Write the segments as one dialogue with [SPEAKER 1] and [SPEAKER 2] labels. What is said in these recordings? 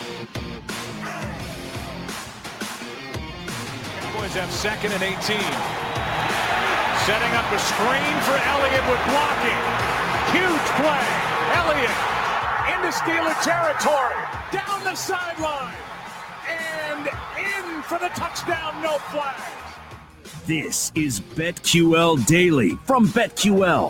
[SPEAKER 1] Cowboys have 2nd and 18. Setting up a screen for Elliott with blocking. Huge play. Elliott into Steeler territory. Down the sideline. And in for the touchdown. No flag.
[SPEAKER 2] This is BetQL Daily from BetQL.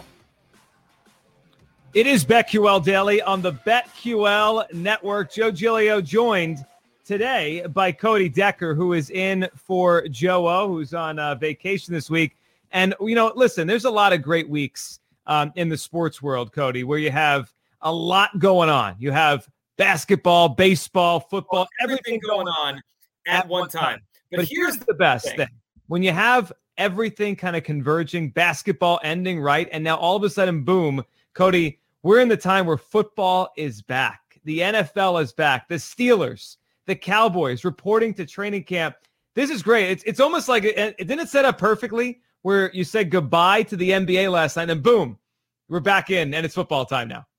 [SPEAKER 3] It is BetQL Daily on the BetQL Network. Joe Giglio joined today by Cody Decker, who is in for Joe O, who's on vacation this week. And, listen, there's a lot of great weeks in the sports world, Cody, where you have a lot going on. You have basketball, baseball, football, everything going on at one time. But here's the best thing. When you have everything kind of converging, basketball ending, right? And now all of a sudden, boom, Cody, we're in the time where football is back. The NFL is back. The Steelers, the Cowboys reporting to training camp. This is great. It's almost like it didn't set up perfectly where you said goodbye to the NBA last night and boom, we're back in and it's football time now.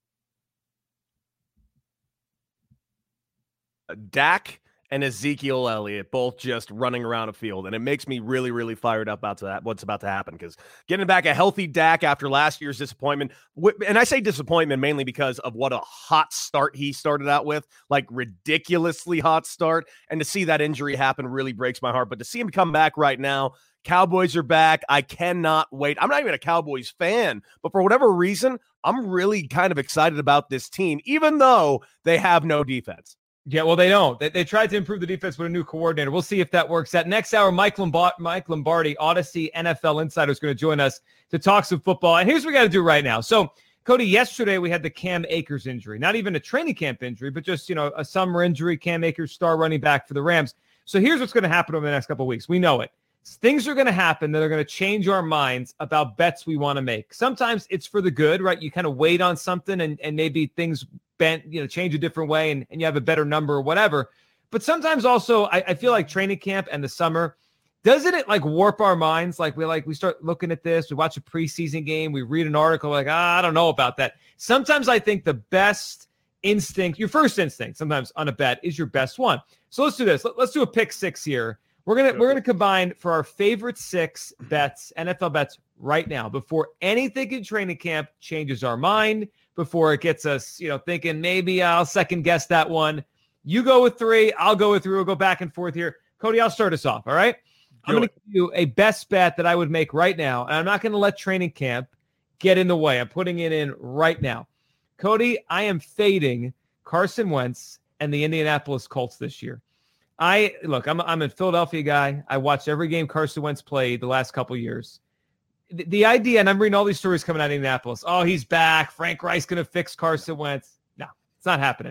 [SPEAKER 4] Dak and Ezekiel Elliott both just running around a field, and it makes me really, really fired up about what's about to happen, because getting back a healthy Dak after last year's disappointment, and I say disappointment mainly because of what a hot start he started out with, like ridiculously hot start, and to see that injury happen really breaks my heart, but to see him come back right now, Cowboys are back. I cannot wait. I'm not even a Cowboys fan, but for whatever reason, I'm really kind of excited about this team, even though they have no defense.
[SPEAKER 3] Yeah, well, they don't. They tried to improve the defense with a new coordinator. We'll see if that works. That next hour, Mike Lombardi, Odyssey NFL Insider, is going to join us to talk some football. And here's what we got to do right now. So, Cody, yesterday we had the Cam Akers injury. Not even a training camp injury, but just, a summer injury. Cam Akers, star running back for the Rams. So here's what's going to happen over the next couple of weeks. We know it. Things are going to happen that are going to change our minds about bets we want to make. Sometimes it's for the good, right? You kind of wait on something and maybe things change a different way and you have a better number or whatever. But sometimes also I feel like training camp and the summer, doesn't it like warp our minds? Like we start looking at this, we watch a preseason game, we read an article like, I don't know about that. Sometimes I think the best instinct, your first instinct sometimes on a bet is your best one. So let's do this. Let's do a pick six here. We're gonna combine for our favorite 6 bets, NFL bets right now, before anything in training camp changes our mind, before it gets us, thinking maybe I'll second guess that one. You go with 3, I'll go with 3. We'll go back and forth here. Cody, I'll start us off. All right. I'm going to give you a best bet that I would make right now, and I'm not going to let training camp get in the way. I'm putting it in right now. Cody, I am fading Carson Wentz and the Indianapolis Colts this year. I'm a Philadelphia guy. I watched every game Carson Wentz played the last couple years. The idea, and I'm reading all these stories coming out of Indianapolis. Oh, he's back. Frank Reich's going to fix Carson Wentz. No, it's not happening.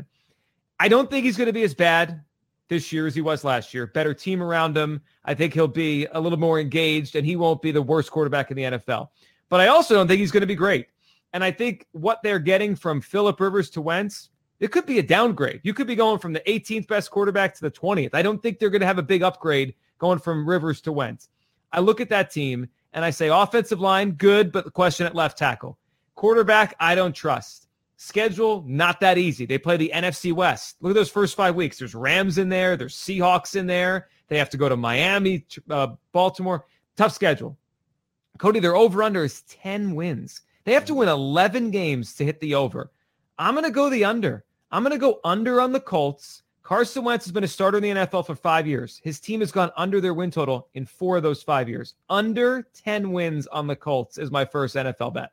[SPEAKER 3] I don't think he's going to be as bad this year as he was last year. Better team around him. I think he'll be a little more engaged, and he won't be the worst quarterback in the NFL. But I also don't think he's going to be great. And I think what they're getting from Phillip Rivers to Wentz, it could be a downgrade. You could be going from the 18th best quarterback to the 20th. I don't think they're going to have a big upgrade going from Rivers to Wentz. I look at that team and I say offensive line, good, but the question at left tackle. Quarterback, I don't trust. Schedule, not that easy. They play the NFC West. Look at those first 5 weeks. There's Rams in there. There's Seahawks in there. They have to go to Miami, Baltimore. Tough schedule. Cody, their over-under is 10 wins. They have to win 11 games to hit the over. I'm going to go the under. I'm going to go under on the Colts. Carson Wentz has been a starter in the NFL for 5 years. His team has gone under their win total in 4 of those 5 years. Under 10 wins on the Colts is my first NFL bet.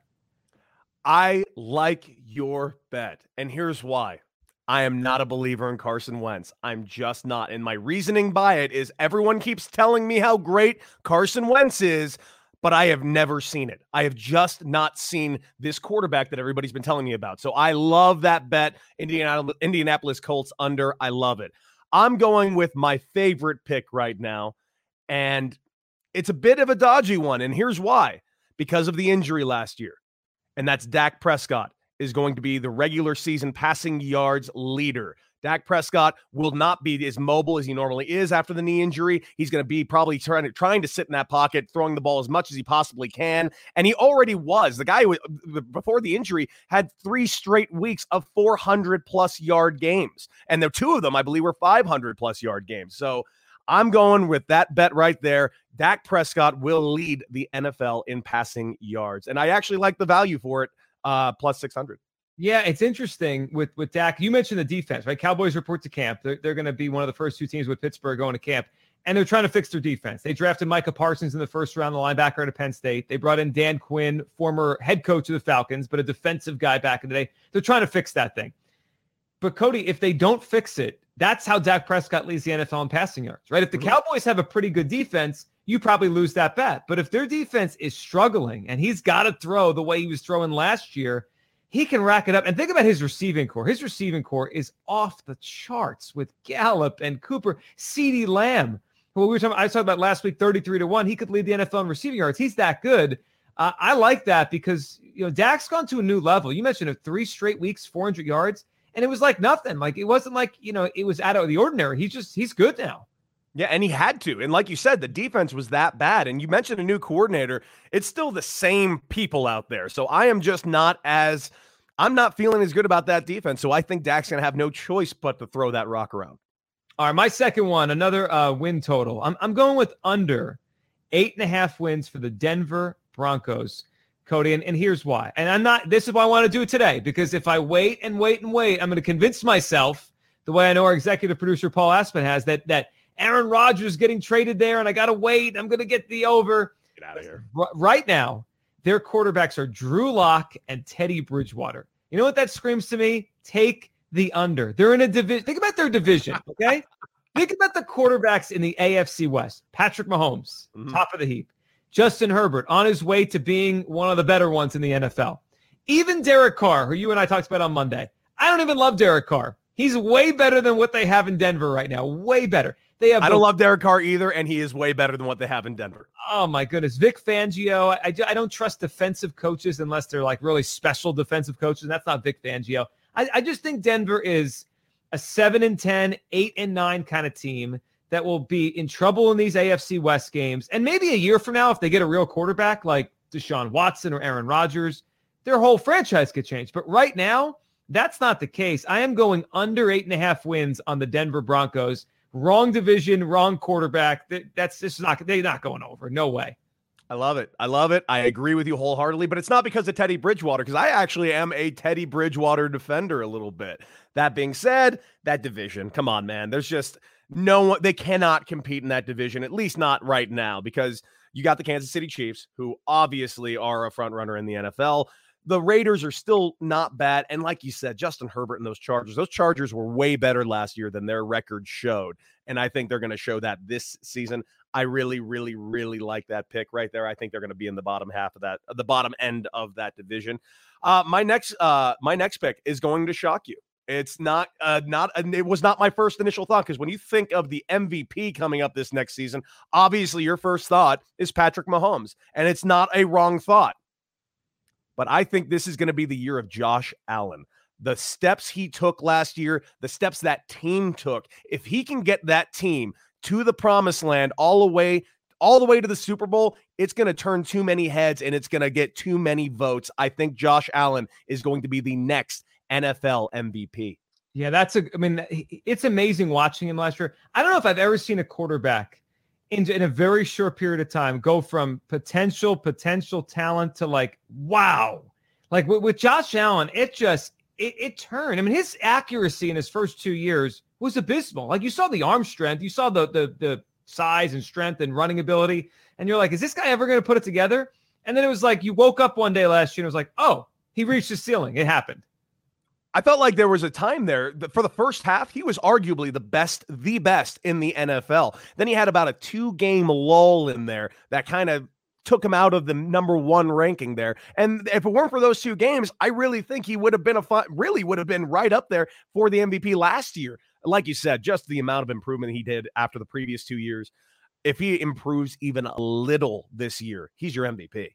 [SPEAKER 4] I like your bet, and here's why. I am not a believer in Carson Wentz. I'm just not. And my reasoning by it is everyone keeps telling me how great Carson Wentz is, but I have never seen it. I have just not seen this quarterback that everybody's been telling me about. So I love that bet. Indianapolis Colts under. I love it. I'm going with my favorite pick right now, and it's a bit of a dodgy one, and here's why. Because of the injury last year, and that's Dak Prescott. is going to be the regular season passing yards leader. Dak Prescott will not be as mobile as he normally is after the knee injury. He's going to be probably trying to sit in that pocket, throwing the ball as much as he possibly can. And he already was. The guy who, before the injury, had 3 straight weeks of 400-plus yard games. And the 2 of them, I believe, were 500-plus yard games. So I'm going with that bet right there. Dak Prescott will lead the NFL in passing yards. And I actually like the value for it, plus 600.
[SPEAKER 3] Yeah, it's interesting with Dak. You mentioned the defense, right? Cowboys report to camp. They're going to be one of the first 2 teams with Pittsburgh going to camp, and they're trying to fix their defense. They drafted Micah Parsons in the first round, the linebacker out of Penn State. They brought in Dan Quinn, former head coach of the Falcons, but a defensive guy back in the day. They're trying to fix that thing. But Cody, if they don't fix it, that's how Dak Prescott leads the NFL in passing yards, right? If the Cowboys have a pretty good defense, you probably lose that bet. But if their defense is struggling and he's got to throw the way he was throwing last year, he can rack it up. And think about his receiving core. His receiving core is off the charts with Gallup and Cooper. CeeDee Lamb, who I was talking about last week, 33-1. He could lead the NFL in receiving yards. He's that good. I like that because, Dak's gone to a new level. You mentioned it, 3 straight weeks, 400 yards, and it was like nothing. Like, it wasn't like, it was out of the ordinary. He's good now.
[SPEAKER 4] Yeah, and he had to. And like you said, the defense was that bad. And you mentioned a new coordinator. It's still the same people out there. So I'm not feeling as good about that defense. So I think Dak's going to have no choice but to throw that rock around.
[SPEAKER 3] All right, my second one, another win total. I'm going with under 8.5 wins for the Denver Broncos, Cody. And here's why. And this is why I want to do it today, because if I wait, I'm going to convince myself, the way I know our executive producer, Paul Aspen, has, that Aaron Rodgers getting traded there, and I got to wait. I'm going to get the over.
[SPEAKER 4] Get out of here.
[SPEAKER 3] Right now, their quarterbacks are Drew Lock and Teddy Bridgewater. You know what that screams to me? Take the under. They're in a division. Think about their division, okay? Think about the quarterbacks in the AFC West. Patrick Mahomes, top of the heap. Justin Herbert, on his way to being one of the better ones in the NFL. Even Derek Carr, who you and I talked about on Monday. I don't even love Derek Carr. He's way better than what they have in Denver right now. Way better. I
[SPEAKER 4] don't love Derek Carr either, and he is way better than what they have in Denver.
[SPEAKER 3] Oh, my goodness. Vic Fangio. I don't trust defensive coaches unless they're like really special defensive coaches, and that's not Vic Fangio. I just think Denver is a 7-10, 8-9 kind of team that will be in trouble in these AFC West games. And maybe a year from now, if they get a real quarterback like Deshaun Watson or Aaron Rodgers, their whole franchise could change. But right now, that's not the case. I am going under 8.5 wins on the Denver Broncos. Wrong division, wrong quarterback. They're not going over. No way.
[SPEAKER 4] I love it. I agree with you wholeheartedly, but it's not because of Teddy Bridgewater, because I actually am a Teddy Bridgewater defender a little bit. That being said, that division, come on, man. There's just no one. They cannot compete in that division, at least not right now, because you got the Kansas City Chiefs, who obviously are a front runner in the NFL. The Raiders are still not bad. And like you said, Justin Herbert and those Chargers were way better last year than their record showed. And I think they're going to show that this season. I really, really, really like that pick right there. I think they're going to be in the bottom half of that, the bottom end of that division. My next pick is going to shock you. It's it was not my first initial thought, because when you think of the MVP coming up this next season, obviously your first thought is Patrick Mahomes, and it's not a wrong thought. But I think this is going to be the year of Josh Allen. The steps he took last year, the steps that team took, if he can get that team to the promised land all the way to the Super Bowl, it's going to turn too many heads and it's going to get too many votes. I think Josh Allen is going to be the next NFL MVP.
[SPEAKER 3] Yeah, it's amazing watching him last year. I don't know if I've ever seen a quarterback in a very short period of time go from potential talent to like, wow. Like with Josh Allen, it turned. I mean, his accuracy in his first 2 years was abysmal. Like, you saw the arm strength, you saw the size and strength and running ability, and you're like, is this guy ever going to put it together? And then it was like, you woke up one day last year and it was like, oh, he reached his ceiling. It happened.
[SPEAKER 4] I felt like there was a time there that for the first half, he was arguably the best in the NFL. Then he had about a 2-game lull in there that kind of took him out of the number 1 ranking there. And if it weren't for those 2 games, I really think he would have been right up there for the MVP last year. Like you said, just the amount of improvement he did after the previous 2 years. If he improves even a little this year, he's your MVP.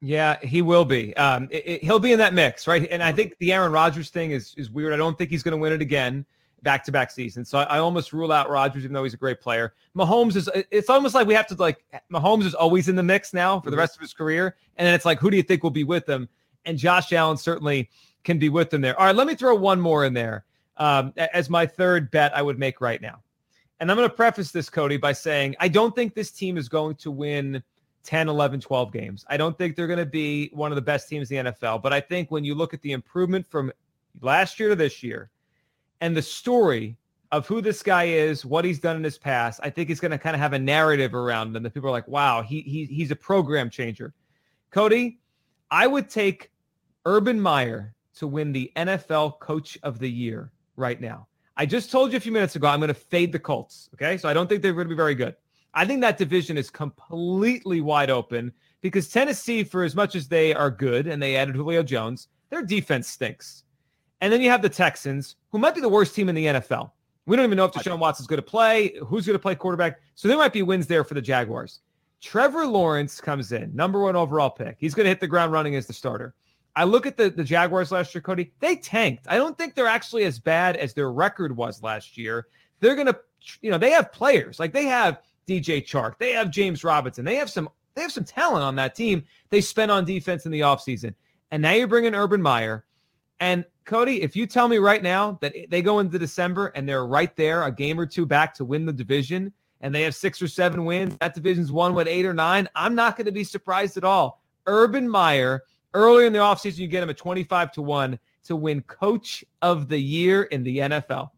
[SPEAKER 3] Yeah, he will be. He'll be in that mix, right? And I think the Aaron Rodgers thing is weird. I don't think he's going to win it again back-to-back seasons. So I almost rule out Rodgers, even though he's a great player. Mahomes it's almost like we have to Mahomes is always in the mix now for the rest of his career. And then it's like, who do you think will be with him? And Josh Allen certainly can be with them there. All right, let me throw one more in there as my third bet I would make right now. And I'm going to preface this, Cody, by saying I don't think this team is going to win 10, 11, 12 games. I don't think they're going to be one of the best teams in the NFL. But I think when you look at the improvement from last year to this year and the story of who this guy is, what he's done in his past, I think he's going to kind of have a narrative around him that people are like, wow, he's a program changer. Cody, I would take Urban Meyer to win the NFL Coach of the Year right now. I just told you a few minutes ago, I'm going to fade the Colts. Okay. So I don't think they're going to be very good. I think that division is completely wide open because Tennessee, for as much as they are good and they added Julio Jones, their defense stinks. And then you have the Texans, who might be the worst team in the NFL. We don't even know if Deshaun Watson's going to play, who's going to play quarterback. So there might be wins there for the Jaguars. Trevor Lawrence comes in, number 1 overall pick. He's going to hit the ground running as the starter. I look at the Jaguars last year, Cody. They tanked. I don't think they're actually as bad as their record was last year. They're going to, they have players. Like they have DJ Chark. They have James Robinson. They have some talent on that team they spent on defense in the offseason. And now you're bringing Urban Meyer. And Cody, if you tell me right now that they go into December and they're right there, a game or two back to win the division, and they have 6 or 7 wins, that division's won with 8 or 9, I'm not going to be surprised at all. Urban Meyer, earlier in the offseason, you get him at 25-1 to win Coach of the Year in the NFL.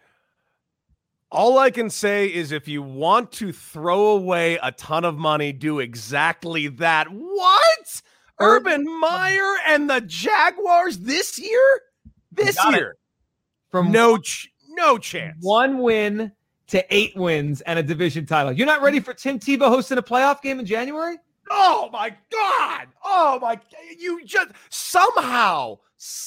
[SPEAKER 4] All I can say is if you want to throw away a ton of money, do exactly that. What? Urban Meyer and the Jaguars this year? This year?
[SPEAKER 3] From
[SPEAKER 4] no chance.
[SPEAKER 3] 1 win to 8 wins and a division title. You're not ready for Tim Tebow hosting a playoff game in January?
[SPEAKER 4] Oh, my God. Oh, my. You just somehow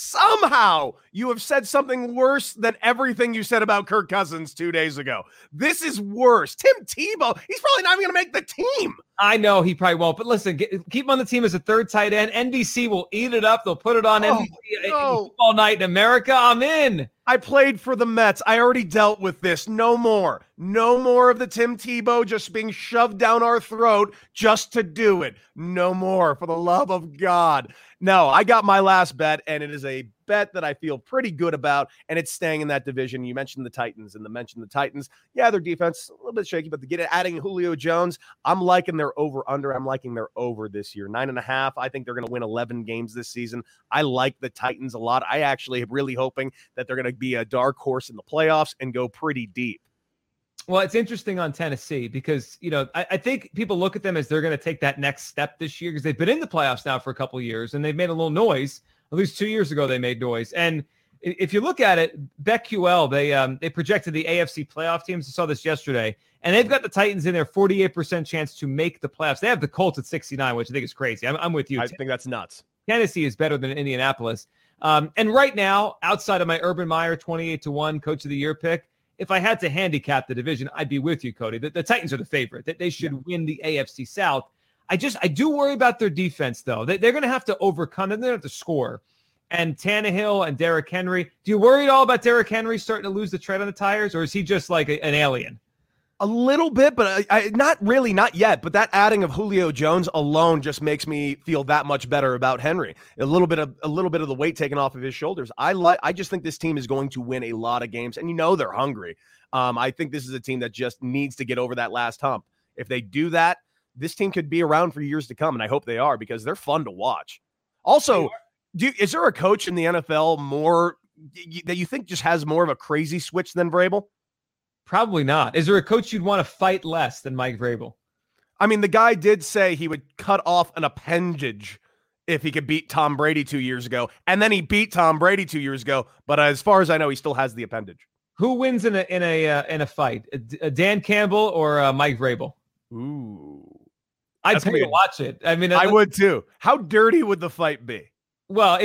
[SPEAKER 4] you have said something worse than everything you said about Kirk Cousins 2 days ago. This is worse. Tim Tebow, he's probably not even going to make the team.
[SPEAKER 3] I know he probably won't, but listen, keep him on the team as a third tight end. NBC will eat it up. They'll put it on NBC all night in America. I'm in.
[SPEAKER 4] I played for the Mets. I already dealt with this. No more. No more of the Tim Tebow just being shoved down our throat just to do it. No more, for the love of God. No, I got my last bet, and it is a bet that I feel pretty good about, and it's staying in that division. You mentioned the Titans, and the Titans. Yeah, their defense, a little bit shaky, but adding Julio Jones, I'm liking their over-under. I'm liking their over this year. 9.5. I think they're going to win 11 games this season. I like the Titans a lot. I actually am really hoping that they're going to be a dark horse in the playoffs and go pretty deep.
[SPEAKER 3] Well, it's interesting on Tennessee because, I think people look at them as they're going to take that next step this year because they've been in the playoffs now for a couple of years and they've made a little noise. At least 2 years ago, they made noise. And if you look at it, BetQL, they projected the AFC playoff teams. I saw this yesterday, and they've got the Titans in there 48% chance to make the playoffs. They have the Colts at 69, which I think is crazy. I'm with you.
[SPEAKER 4] I think that's nuts.
[SPEAKER 3] Tennessee is better than Indianapolis. And right now, outside of my Urban Meyer 28-1 Coach of the Year pick, if I had to handicap the division, I'd be with you, Cody. The Titans are the favorite. They should win the AFC South. I do worry about their defense, though. They're going to have to overcome. They're going to have to score. And Tannehill and Derrick Henry. Do you worry at all about Derrick Henry starting to lose the tread on the tires, or is he just like an alien?
[SPEAKER 4] A little bit, but not really, not yet. But that adding of Julio Jones alone just makes me feel that much better about Henry. A little bit of the weight taken off of his shoulders. I just think this team is going to win a lot of games, and they're hungry. I think this is a team that just needs to get over that last hump. If they do that, this team could be around for years to come, and I hope they are because they're fun to watch. Also, is there a coach in the NFL that you think just has more of a crazy switch than Vrabel?
[SPEAKER 3] Probably not. Is there a coach you'd want to fight less than Mike Vrabel?
[SPEAKER 4] I mean, the guy did say he would cut off an appendage if he could beat Tom Brady 2 years ago, and then he beat Tom Brady 2 years ago. But as far as I know, he still has the appendage.
[SPEAKER 3] Who wins in a fight? Dan Campbell or Mike Vrabel?
[SPEAKER 4] Ooh,
[SPEAKER 3] I'd pay to watch it. I mean,
[SPEAKER 4] I would too. How dirty would the fight be?
[SPEAKER 3] Well,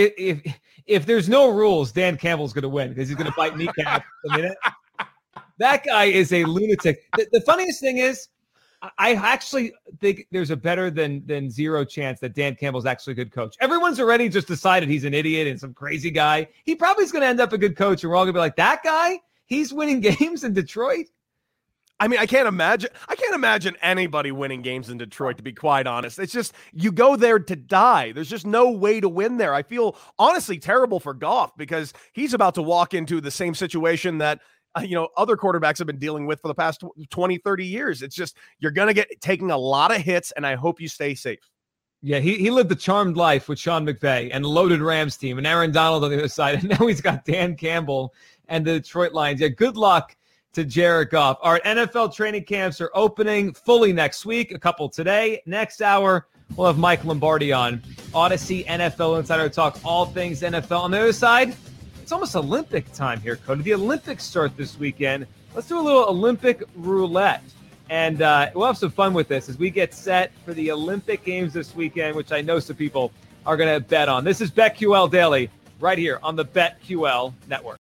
[SPEAKER 3] if there's no rules, Dan Campbell's going to win because he's going to bite kneecaps. I mean, that guy is a lunatic. The funniest thing is, I actually think there's a better than zero chance that Dan Campbell's actually a good coach. Everyone's already just decided he's an idiot and some crazy guy. He probably is going to end up a good coach, and we're all going to be like, that guy? He's winning games in Detroit?
[SPEAKER 4] I mean, I can't imagine anybody winning games in Detroit, to be quite honest. It's just, you go there to die. There's just no way to win there. I feel honestly terrible for Goff because he's about to walk into the same situation that other quarterbacks have been dealing with for the past 20, 30 years. It's just, you're going to get taking a lot of hits, and I hope you stay safe.
[SPEAKER 3] Yeah, he lived the charmed life with Sean McVay and the loaded Rams team and Aaron Donald on the other side. And now he's got Dan Campbell and the Detroit Lions. Yeah, good luck to Jared Goff. All right, NFL training camps are opening fully next week, a couple today. Next hour, we'll have Mike Lombardi on. Odyssey NFL Insider Talk, all things NFL. On the other side, it's almost Olympic time here, Cody. The Olympics start this weekend. Let's do a little Olympic roulette. And we'll have some fun with this as we get set for the Olympic Games this weekend, which I know some people are going to bet on. This is BetQL Daily right here on the BetQL Network.